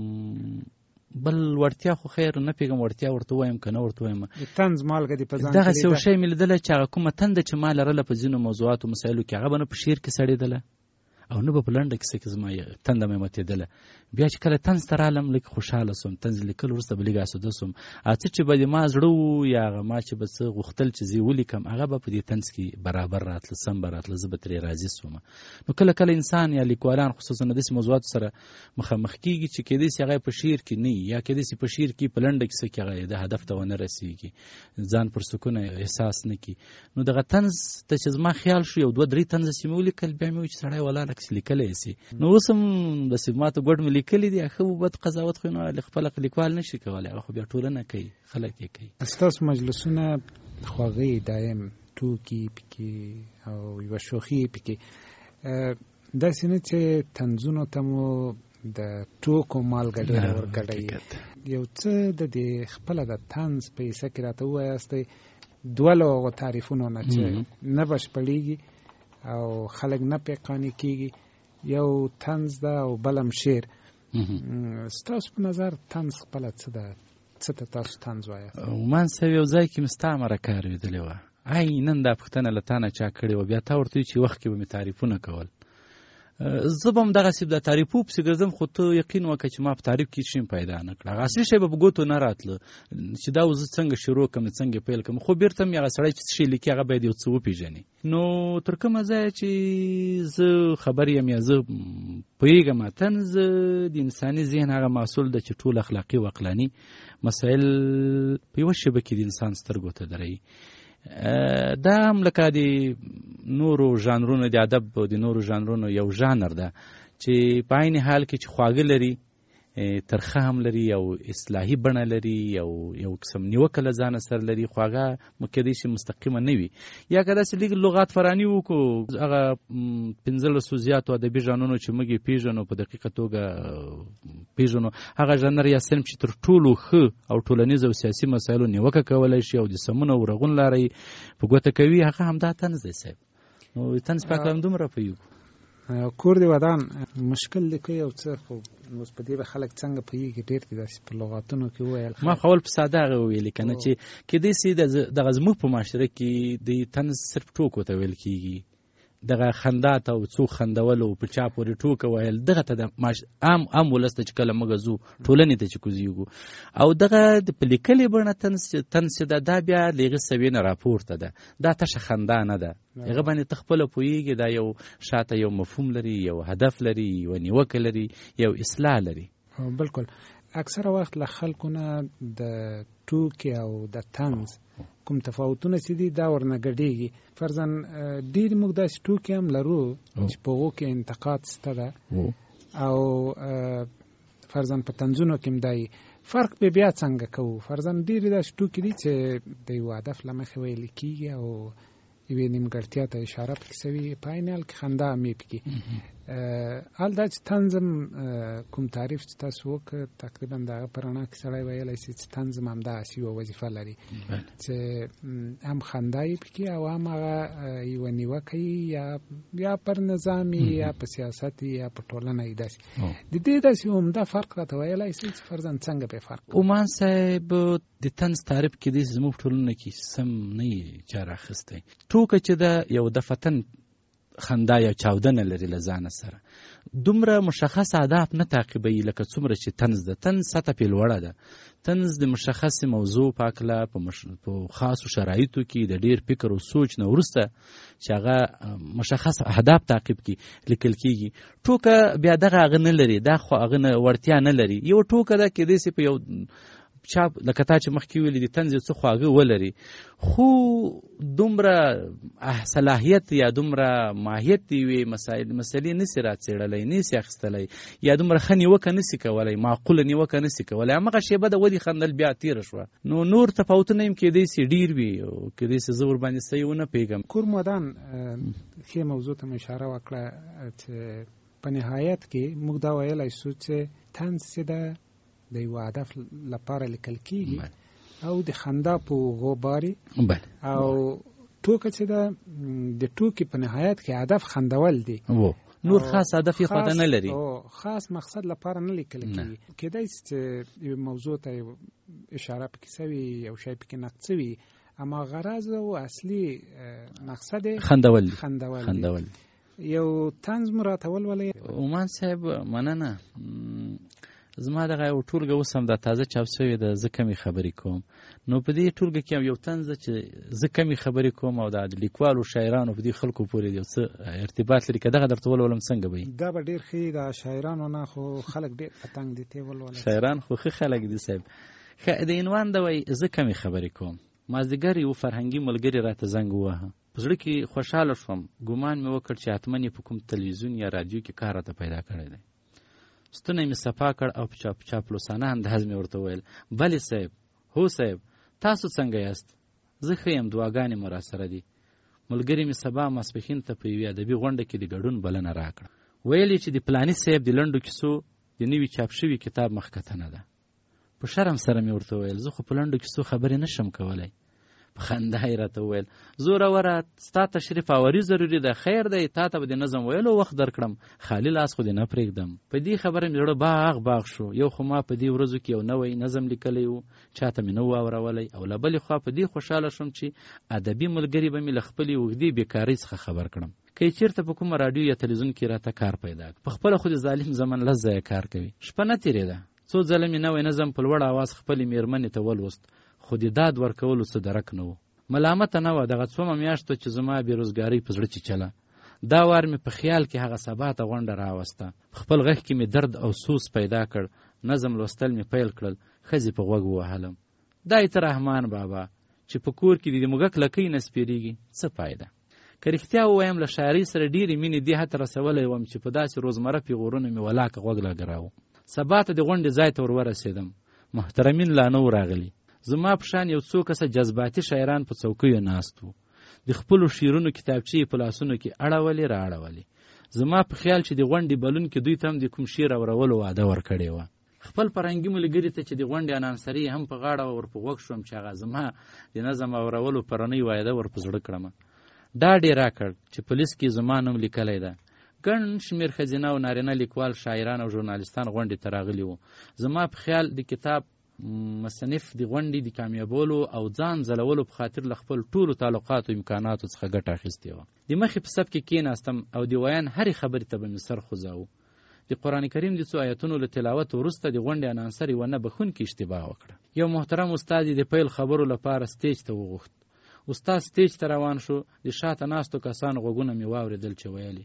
بل وړتیا، خو خیر نه پوهېږم وړتیا ورته وایم که نه ورته وایم، طنز مالګه دې په ځان کې دغسې یو شی مې لیدله چې هغه کومه تنده چې ما لرله په ځینو موضوعاتو مسایلو کې، هغه به نه په شعر کې سړېدله او نه به په لنډه کیسه کې زما تنده مې ماتېدله. بیا چې کله طنز ته رالم، لږ خوشحاله سوم. طنز لیکل وروسته به لږ اسوده سوم. څه چې به د ما زړه و یا هغه ما چې به څه غوښتل چې زه ولیکم، هغه به په دې طنز کې برابر راتله، سم به راتله، زه به ترې راضي سوم. نو کله کله انسان یا لیکوالان خصوصا د داسې موضوعاتو سره مخامخ کېږي چې کېدای شي هغه په شعر کې نه وي، یا کېدای شي په شعر کې په لنډه کیسه کې هغه د هدف ته ونه رسېږي، ځان پر سکون احساس نه کړي. نو دغه طنز ته چې زما خیال شو، یو دوه درې طنزه چې مې ولیکل، بیا مې وویل چې سړی ولاړ عکس لیکلی سي. نو اوس هم داسې ما ته ګوډ مې لیکلي دي، ښه بد قضاوت خو نو خپل لیکوال نشي کولی، هغه خو بیا ټولنه کوي، خلک یې کوي. ستاسو مجلسونه خواږه دایم ټوکي پکې او یوه شوخي پکې، داسې نه چې طنزونو ته مو د ټوکو مالګه ډېره ورګډوي. یو څه د دې خپله د طنز په حصه کې راته ووایاستئ، دوه له هغو تعریفونو نه چې نه بشپړېږي او خلک نه پې قانع کېږي، یو طنز ده او بلم شعر. ستاسو په نظر طنز خپله څه ده؟ څه ته تاسو طنز وایاست؟ عمان صاحب، یو ځای کې مې ستا مرکه اورېدلې وه، ای نن دا پوښتنه له تا نه چا کړې وه، بیا تا ورته وایي چې وخت کې به مې تعریفونه کول. زه به هم دغسې د تعریفو پسې ګرځم، خو ته یقین وکړه چې ما په تعریف کې شی پیدا نه کړه. هغه اصلي شی به په ګوتو نه راتله چې دا زه څنګه شروع کړم، څنګه پیل کړم، خو بېرته مې هغه سړی چې څه شی لیکي هغه باید یو څه وپېژني. نو تر کومه ځایه چې زه خبر یم یا زه پوهېږم، طنز د انساني ذهن هغه محصول ده چې ټول اخلاقي او عقلاني مسایل په یوه شیبه کې د انسان سترګو ته درایي. دا هم لکه د نورو ژانرونو د ادب او د نورو ژانرونو یو ژانر ده چې په عین حال کې چې خواږه لري، ترخه هم لري، یو اصلاحي بڼه لري، یو یو قسم نیوکه له ځانه سره لري، خو هغه کېدای شي مستقیمه نه وي. یا که داسې لږ لغات فراني وکړو، هغه پنځلسو زیاتو ادبي ژانرونو چې موږ یې پېژنو په دقیقه توګه پېژنو، هغه ژانر یا صنف چې تر ټولو ښه او ټولنیز او سیاسي مسایلو نیوکه کولی شي او د سمون او رغون لاره یې په ګوته کوي، هغه همدا طنز دی صاحب. نو طنز په هکله همدومره پوهېږو. کور دی ودان مشکل لیکي یو څه، خو اوس په دې به خلک څنګه پوهېږي، ډېر دي داسې په لغاتونو کې وویل. ما خو اول په ساده هغه وویلې که نه چې کېدای سي دغه زموږ په معاشره کې د طنز صرف ټوکو ته ویل کېږي، دغه خندا ته او څوک خندولو په چا پورې ټوکه ویل، دغه ته د عام عام ولس ته چې کله موږ ځو ټولنې ته چې کوزیږو، او دغه د په لیکلې بڼه طنز چې ده دا بیا له هغې سویې نه راپورته ده، دا تشه خندا نه ده، هغه باندې ته خپله پوهېږي دا یو شاته یو مفهوم لري، یو هدف لري، یو نیوکه لري، یو اصلاح لري. بلکل اکثره وخت له خلکو نه د ټوکې او د طنز کوم تفاوتونه چې دي دا ورنه ګډېږي. فرضاً ډېرې موږ داسې ټوکې هم لرو چې په هغو کې انتقاد شته ده، او فرضاً په طنزونو کې هم دی. فرق به بیا څنګه کوو؟ فرضاً ډېرې داسې ټوکې دي چې د یو هدف له مخې ویل کېږي او یوې نیمګړتیا ته اشاره پکې شوي، په عین حال کې خندا هم یې پکې. حال دا چې طنز هم کوم تعریف چې تاسو وکړ تقریبا د هغه په رڼا کې سړی ویلی شي چې طنز هم همداسې یوه وظیفه لري چې هم خندا یې پکې او هم هغه یوه نیوکه یا یا پر نظام یا په سیاست یا په ټولنه یې داسې د دې داسې عمده فرق راته ویلی شي چې فرضاً څنګه به فرق؟ عمان صاحب د طنز تعریف کې داسې زموږ ټولنه کې سم نه یې چا راخیستی. ټوکه چې ده یو دفتن خندا یا چاودنه لري له ځانه سره، دومره مشخص اهداف نه تعقیبوي لکه څومره چې طنز ده. طنز سطح پې لوړه ده. طنز د مشخص موضوع په هکله په مش... خاصو شرایطو کې د ډېر فکر او سوچ نه وروسته چې هغه مشخص اهداف تعقیب کړي لیکل کېږي. ټوکه بیا دغه هغه نه لري، دا خو هغه نه وړتیا نه لري. یو ټوکه ده کېدای سي په یو چا لکه تا چې مخکې ویلي د طنز یو څه خواږه ولري، خو دومره صلاحیت یا دومره ماهیت د یوې مسلې نسي راڅېړلی، نسي اخیستلی، یا دومره ښه نیوکه نسي کولی، معقوله نیوکه نسي کولی. همغه شیبه د ودې خندل بیا تېره شوه. نو نور تفاوتونه هم کېدای سي ډېر وي او کېدای سي زه ورباندې صحیح ونه پوهېږم. کور مدان ښې موضوع ته مې اشاره وکړه چې په نهایت کې موږ دا ویلی شو چې طنز چې ده د یو هدف لپاره لیکل کېږي او د خندا په غوباري، او ټوکه چې ده د ټوکې په نهایت کې هدف خندول دی، نور خاص هدف یې خو نه لري، خاص مقصد لپاره نه لیکل کېږي. کېدای شي چې یو موضوع ته اشاره پکې شوي، یو شی پکې نقد شوي، اما غرض او اصلي مقصد خندول خندول خندول یو طنز مراتول ولې. عمان صاحب مننه. زما دغه یو ټولګه اوس هم دا تازه چاپ شوې ده، زه کمې خبرې کوم. نو په دې ټولګه کې هم یو طنز ده چې زه کمې خبرې کوم او د لیکوالو شاعرانو په دې خلکو پورې یو څه ارتباط لري. که دغه درته ولولم څنګه به وي؟ دا به ډېر ښه د شاعرانو نه، خو خلک ډېر په تنګ دي. ته ولوله. شاعران خو ښه خلک دي صاحب. د عنوان ده وایي زه کمې خبرې کوم. مازدیګر یو فرهنګي ملګري راته زنګ وواهه. په زړه کې خوشحاله شوم. ګمان مې وکړ چې حتما یې په کوم تلویزیون یا رادیو کې کار راته پیدا کړی دی. ستونی مې صفا کړ او په چاپ چاپلوسانه انداز مې ورته ویل بلې صاحب، هو صاحب، تاسو څنګه یاست؟ زه ښه یم، دعاګانې مو راسره دي. ملګري مې سبا ماسپښین ته په یوې ادبي غونډه کې د ګډون بلنه راکړه. ویل یې چې د پلاني صاحب د لنډو کیسو د نوي چاپ شوي کتاب مخکتنه ده. په شرم سره مې ورته ویل زه خو په لنډو کیسو خبرې نشم کولی. په خندا یې راته وویل زوروره ستا تشریف آوري ضروري ده، خیر دی تا ته به د نظم ویلو وخت درکړم، خالي لاس خو دې نه پرېږدم. په دې خبره مې زړه باغ باغ شو. یو خو ما په دې ورځو کې یو نوی نظم لیکلی و، چاته مې نه و اورولی، او له بلې خوا په دې خوشحاله شوم چې ادبي ملګري به مې له خپلې اوږدې بېکارۍ څخه خبر کړم. که یې چېرته په کومه راډیو یا تلویزیون کې راته کار پیدا کړ، په خپله خو د ظالم زمن لس ځایه کار کوي. شپه نه تېرېده، څو ځله مې نوی نظم په لوړ اواز خپلې مېرمنې ته ولوست، خو د داد ورکولو څه درک نه و. ملامته نه وه، دغه څومه میاشتو چې زما بېروزګارۍ په زړه چیچله. دا وار مې په خیال کې هغه سبا ته غونډه راوسته. په خپل غږ کې مې درد او سوس پیدا کړ. نظم لوستل مې پیل کړل. ښځې په غوږ ووهلم. دا یې ته رحمان بابا چې په کور کې د موږک لکۍ نه سپېرېږي، څه فایده؟ که رښتیا ووایم له شاعرۍ سره ډېرې مینې دې حته رسولی وم چې په داسې روزمره پیغورونو مې ولاکه غوږ لګراوه. سبا ته د غونډې ځای ته ور ورسېدم. محترمین لا نه و راغلي. زما په شان یو څو کسه جذباتي شاعران په څوکیو ناست وو. د خپلو شعرونو کتابچې په لاسونو کې اړولې را اړولې. زما په خیال چې د غونډې بلون کې دوی ته هم د کوم شعر اورولو وعده ورکړې وه. خپل فرهنګي ملګري ته چې د غونډې انانسري هم په غاړه ور په غوږ شوم چې هغه زما د نظم اورولو پرنۍ وعده ور په زړه کړمه. ډاډ یې راکړ چې په لیست کې زما نوم لیکلی ده. ګڼ شمېر ښځینه او نارینه لیکوال، شاعران او ژورنالستان غونډې ته راغلي وو. زما په خیال د کتاب مصنف د غونډې د کامیابولو او ځان ځلولو په خاطر له خپل ټولو تعلقاتو امکاناتو څخه ګټه اخیستې وه. د مخې په صف کې کېناستم او د ویان هرې خبرې ته به مې سر خوځاوه. د قرآن کریم د څو آیتونو له تلاوت وروسته د غونډې انانسر یوه نه بخونکې اشتباه وکړه. یو محترم استاد یې د پیل خبرو لپاره سټیج ته وغوښت. استاد سټیج ته روان شو. د شاته ناستو کسانو غوږونه مې واورېدل چې ویلې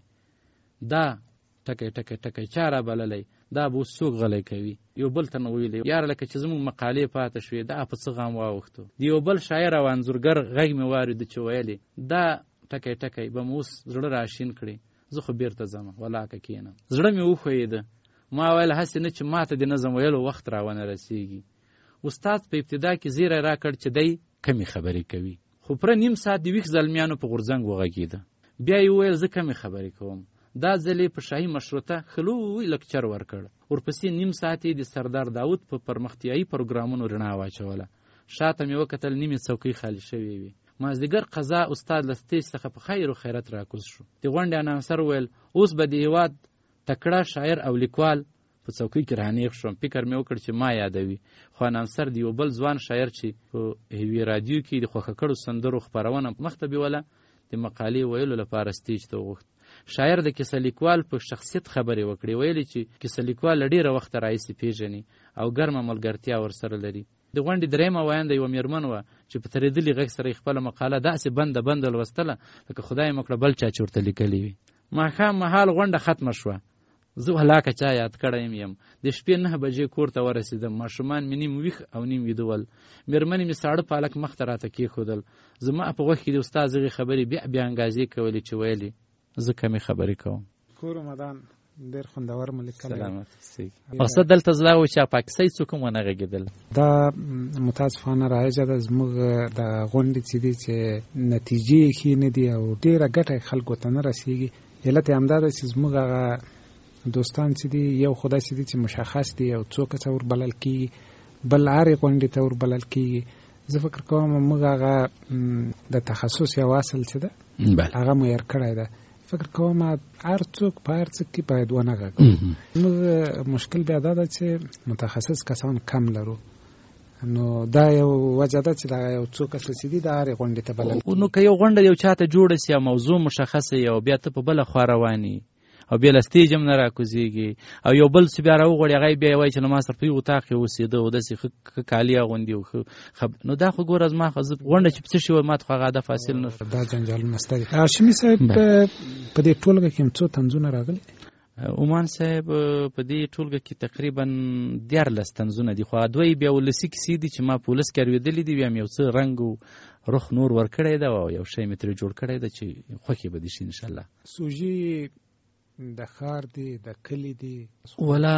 دا ټکی ټکی ټکی چا را بللی، دا به اوس څوک غلی کوي. یو بل ته نه ویلې یاره لکه چې زموږ مقالې پاته شوې، دا په څه غم واوښتو. د یو بل شاعر او انځورګر غږ مې واورېده چې ویلې دا ټکی ټکی به مو اوس زړه راشین کړي، زه خو بیرته ځم ولاکه کښېنم. زړه مې وښویېده. ما ویل هسې نه چې ماته د نظم ویلو وخت راونه رسېږي. استاد په ابتدا کې زیری راکړ چې دی کمې خبرې کوي، خو پوره نیم ساعت د ویښ زلمیانو په غورځنګ وغږېده. بیا یې وویل زه کمې خبرې کوم. دا ځل یې په شاهي مشروطه خلوی لکچر ورکړ. ورپسې نیم ساعت یې د سردار داود په پرمختیایي پروګرامونو رڼا واچوله. شاته مې وکتل نیمې څوکۍ خالي شوې وې. مازدیګر قضا استاد له سټیج څخه په خیر و خیرت راکوز شو. د غونډې اناونسر وویل اوس به د هېواد تکړه شاعر او لیکوال په څوکۍ کې رانیغ شوم. فکر مې وکړ چې ما یادوي، خو اناونسر د یو بل ځوان شاعر چې په یوې رادیو کې د خوښه کړو سندرو خپرونه مخته بیوله د مقالې ویلو لپاره سټیج ته وغوښت. شاعر د کیسه لیکوال په شخصیت خبرې وکړې. ویلې چې کیسه لیکوال له ډېره وخته راهیسې پیژني او ګرمه ملګرتیا ورسره لري. د غونډې درېیمه ویانده یوه مېرمن وه چې په ترېدلي غږ سره یې خپله مقاله داسې بنده بنده لوستله لکه خدای مه کړه بل چا چې ورته لیکلې وي. ماښام مهال غونډه ختمه شوه. زه ولاکه چا یاد کړی یم. د شپې نه بجې کور ته ورسېدم. ماشومان مې نیم ویښ او نیم ویده ول. مېرمنې مې ساړه پالک مخ ته راته کېښودل. زما په غوږ کې د استاد هغې خبرې بیا بیا انګازې کولې چې ویلې زه کمې خبرې کوم. کور رمضان ډېر خوندور مو لیکلی. سلامت اوسئ. مقصد دلته زه و چې پاکستان څوک هم ونه غږېدل. دا متاسفانه رایجه ده زموږ د غونډې چې دي چې نتیجې یې ښې نه دي او ډېره ګټه یې خلکو ته نه رسېږي. علت یې همدا ده چې زموږ هغه دوستان چې دي یو خو داسې دي چې مشخص دي او څو کسه وربلل کېږي، بل هرې غونډې ته وربلل کېږي. زه فکر کوم موږ هغه د تخصص یو اصل چې ده هغه مو هېر کړی ده. فکر کوم هر څوک په هر څه کې باید ونه غږو. موږ مشکل بیا دا ده چې متخصص کسان کم لرو. نو دا یو وجه ده چې دا یو څو کسه چې دي د هرې غونډې ته بلل کېږي. نو که یو غونډه یو چاته جوړه سي او موضوع مشخصه یي او بیا ته په بله خوا رواني او بیا له سټیج هم نه راکوزېږي او یو بل څه بیا راوغواړي هغه بیا یې وایي چې نو ما سره په یو اتاق کې اوسېده او داسې ښه کالي اغوندي او ښه نو دا خو ګوره زما خو غونډه چې په څه شي وه ما ته خو هغه هدف حاصل نه شو. دا جنجالونه شته دي. هاشمي صاحب په دې ټولګه کې څو طنزونه راغلي؟ عمان صاحب په دې ټولګه کې تقریبا دیارلس طنزونه دي، خو دوی بیا ولسي کیسې دي چې ما په ولس کې اورېدلې دي. بیا مې یو څه رنګ او رخ نور ورکړی ده او یو شی مې ترې جوړ کړی ده چې خوښې به دې شي انشاءالله. سوژې د ښار دی د کلي دی ولا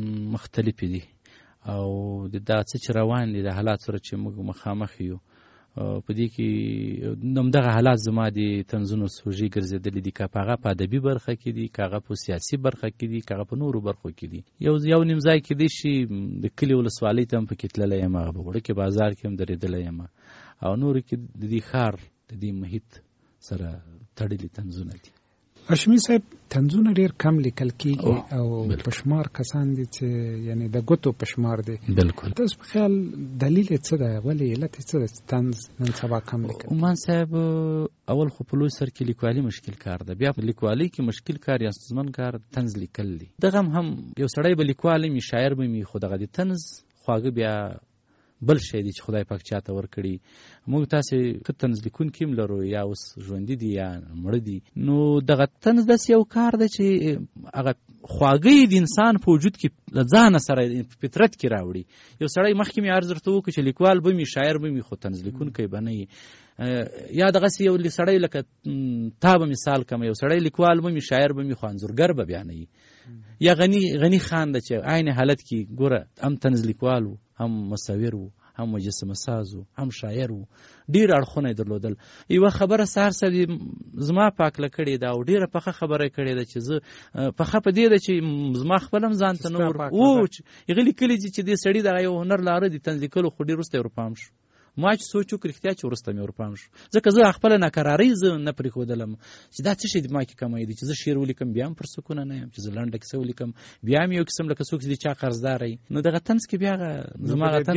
مختلفې دي او دا څه چې روان دي د حالات سره چې موږ مخامخ یو په دې کې همدغه حالات زما د طنزونو سوژې ګرځېدلي دي، که په هغه په ادبي برخه کې دي، که هغه په سیاسي برخه کې دي، که هغه په نورو برخو کې دي. یو یو نیم ځای کېدی شي د کلي ولسوالۍ ته هم پکې تللی یم، هغه په وړوکي بازار کې هم درېدلی یم، او نورو کې د دې ښار د دې محیط سره تړلي طنزونه دي. هاشمي صاحب، طنزونه ډېر کم لیکل کېږي او پشمار کسان دي چې یعنی د ګوتو پشمار دي. بالکل. تاسو په خیال دلیل یې څه دی؟ ولې علت یې څه دی طنز نن سبا کم لیکل؟ عمان صاحب، اول خو په لوی سر کې لیکوالي مشکل کار ده، بیا په لیکوالۍ کې مشکل کار یا ستونزمن کار طنز لیکل دي. دغه هم یو سړی به لیکوال وي، شاعر به وي، خو دغه د طنز خواږه بیا بل شی دی چې خدای پاک چاته ورکړي. موږ تاسې که طنز لیکونکي هم لرو، یا اوس ژوندي دي یا مړه دي، نو دغه طنز داسې یو کار دی چې هغه خواږه د انسان په وجود کې له ځانه سره فطرت کې راوړي. یو سړی مخکې مې عرض درته وکړو چې لیکوال به وي، شاعر به وي، خو طنز لیکونکی به نه وي. یا دغسې یو سړی لکه تا به مثال کم، یو سړی لیکوال به وي، شاعر به وي، خو انځورګر به بیا نه وي. یا غني غني خان ده چې عین حالت کې ګوره هم طنز لیکوال و، هم مصور و، هم مجسمه ساز و، هم شاعر و، ډېر اړخونه یې درلودل. یوه خبره سهار سهار زما پاکله کړې ده او ډېره پخه خبره کړې ده چې زه پخه په دې ده چې زما خپل هم ځان ته نور و هغه لیکلي چې دې سړي دغه یو هنر لاره دي طنز لیکلو، خو ډېر وروسته یې ورپام شو. ما چې سوچ وکړ رښتیا چې وروسته مې ورپام شو، ځکه زه خپله ناکرارۍ زه نه پرېښودلم چې دا څه شی دماغ کې کمی دی چې زه شعر ولیکم بیا هم پر سکونه نه یم، چې زه لنډه کیسه ولیکم بیا هم یو قسم لکه څوک چې د چا قرضدار وي. نو دغه طنز کې بیا زما هغه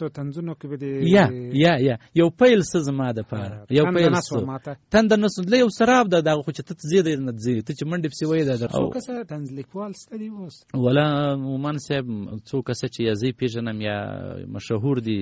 یا یا یا یو پیل څه زما دپاره یو پیل څه تنده نه سو یو سراب ده دغه خو چې ته زیاده نه ځې ته چې منډې پسې وایې دا څو کسه طنز لیکوال شته دي اوس؟ ولا مومن صاحب څو کسه چې یا زه یې پېژنم یا مشهور دي.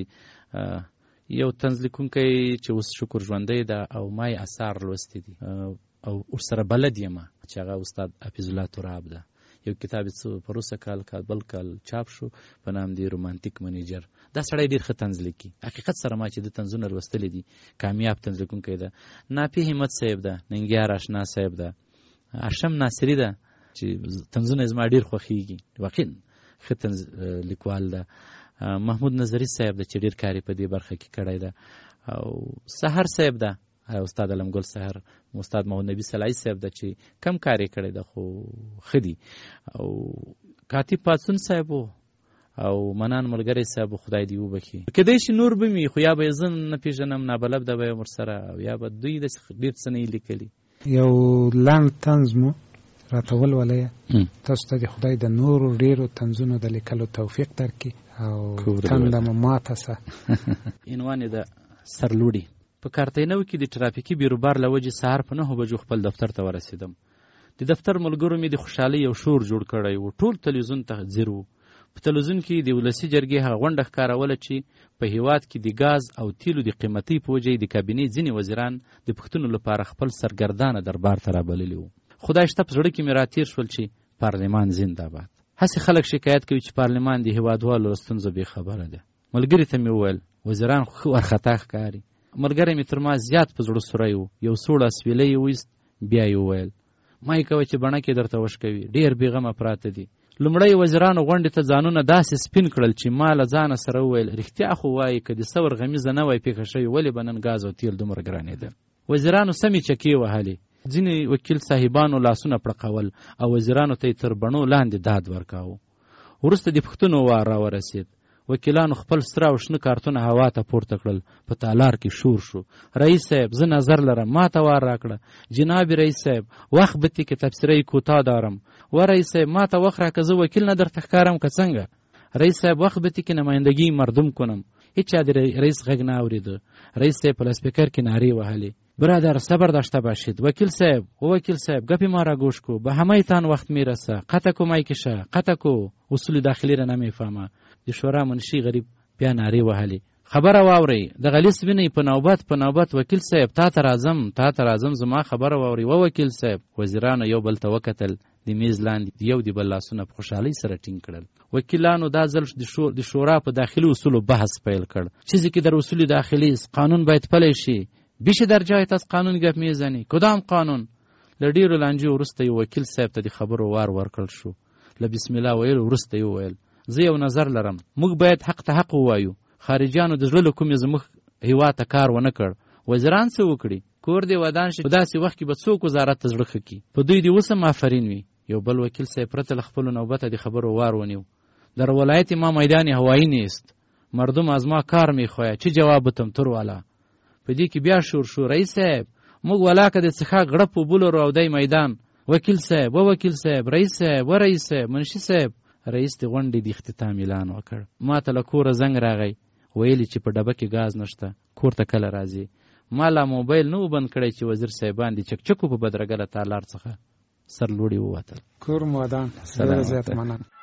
یو طنز لیکونکی چې اوس شکر ژوندی ده او ما یې اثار لوستي دي او ورسره بلد یم، چې هغه استاد حفیظ الله تراب ده. یو کتاب یې څه پروسه کال کال بل کال چاپ شو په نام دی رومانتیک منیجر. دا سړی ډېر ښه طنز لیکي، حقیقت سره ما چې د طنزونه لوستلي دي، کامیاب طنز لیکونکی ده. نافي همت صاحب ده، ننګیار اشنا صاحب ده، هاشم ناصري ده چې طنزونه یې زما ډېر خوښېږي، واقعا ښه طنز لیکوال ده. محمود نظری صاحب ده چې ډېر کار په دې برخه کې کړی ده. او سحر صاحب ده، استاد علمګل سحر، استاد محمد نبی صلاحي صاحب ده چې کم کار یې کړی ده خو ښه دي. او کاتب پاڅون صاحب او منان ملګری صاحب خدای دې وبخي. کېدای شي نور به وي خو یا به یې زه نه پېژنم، نابلد ده به یم ورسره، او یا به دوی داسې ډېر څه نه یې لیکلي. یو لنډ طنز مو راته ولولئ، تاسو ته د خدای د نورو ډېرو طنزونو د لیکلو توفیق درکړي او تنده مو ماته سه. عنوان یې د سرلوړي. په کارتینو کې د ټرافیکي بیروبار له وجې سهار په نهو بجو خپل دفتر ته ورسېدم. د دفتر ملګرو مې د خوشحالۍ یو شور جوړ کړی و، ټول تلویزیون ته ځیر و. په تلویزیون کې د ولسي جرګې هغه غونډه ښکاروله چې په هیواد کې د ګاز او تیلو د قیمتۍ په وجې د کابینې ځینې وزیران د پوښتنو لپاره خپل سرګردانه دربار ته رابللي وو. خدای شته په زړه کې مې راتېر شول چې پارلمان زنده‌باد. هسې خلک شکایت کوي چې پارلمان د هیوادوالو له ستونزو بې خبره ده. ملګري ته مې وویل وزیران خو ښه وارخطا ښکاري. ملګری مې تر ما زیات په زړه سوری و، یو سوړ اسویلی یې وایست، بیا یې وویل ما یې کوه چې بڼکې درته وشکوي، ډېر بېغمه پراته دي. لومړی وزیرانو غونډې ته ځانونه داسې سپین کړل چې ما له ځانه سره وویل رښتیا خو وایي که د ثور غمیزه نه وای پېښه شوې ولې به نن ګاز او تیل دومره ګرانېدل. وزیرانو سمې چکې وهلې، ځینې وکیل صاحبانو لاسونه پړقول او وزیرانو ته یې تر بڼو لاندې داد ورکاوه. وروسته د پوښتنو وار راورسېد. وکیلانو خپل سره او شنه کارتونه هوا ته پورته کړل. په تالار کې شور شو. رئیس صاحب زه نظر لرم، ما ته وار راکړه. جناب رئیس صاحب وخت به تی که تبصره کوتاه دارم. و رئیس صاحب ما ته وخت راکړه، زه وکیل نه درته ښکارم که څنګه؟ رئیس صاحب وخت به تی که نمایندګي مردم کنم. هیچا د رئیس غږ نه اورېده. رئیس صاحب په لاسپیکر کې نارې وهلې برادر صبر داشته باشید. وکیل صاحب و وکیل صاحب گپی ما را گوش کو، به همه تان وقت میرسه، قطع کو مایکشه، قطع کو. اصول داخلی را نمیفهمه. د شورا منشي غریب بیا نارې وهلې خبره واورئ، د غلیس وینئ په نوبت په نوبت. وکیل صاحب تا ته راځم تا ته راځم زما خبره واورئ. و وکیل صاحب. وزیرانو یو بل ته وکتل، د میز لاندې یو د بل لاسونه په خوشحالۍ سره ټینګ کړل. وکیلانو دا ځل د شورا په داخلي اصولو بحث پیل کړ. چیزی که در اصول داخلی است قانون باید پلی شي. بیشه در جایت از قانون گپ میزنی. کدام قانون؟ له ډېرو لانجې وروسته یو وکیل صاحب ته د خبرو وار ورکړل شو. له بسم الله ویلو وروسته یې وویل زه یو نظر لرم، موږ باید حق ته حق ووایو. خارجیانو د زړه له کومې زموږ هیواد ته کار ونه کړ، وزیران څه وکړي؟ کور دې ودان شي، په داسې وخت کې به څوک وزارت ته زړه ښه کړي؟ په دوی دې اوس هم آفرین وي. یو بل وکیل صاحب پرته له خپلو نوبته د خبرو وار ونیو. در ولایت ما میدان هوایی نیست، مردم از ما کار میخواه، چه جواب بتم تر والا؟ په دې کې بیا شور شو، رئیس صاحب موږ ولاکه د څخه غړپ وبولو رو دی میدان، وکیل صاحب و وکیل صاحب، رئیس صاحب و رئیس صاحب، منشي صاحب. رئیس د غونډې د اختتام اعلان وکړ. ما ته له کوره زنګ راغی، ویلي چې په ډبه کې ګاز نشته، کور ته کله راځي؟ ما لا موبایل نه و بند کړی چې وزیر صاحبان د چکچکو په بدرګه له تالار څخه سرلوړي ووتل. کور مو ودان. ډېره زیاته مننه.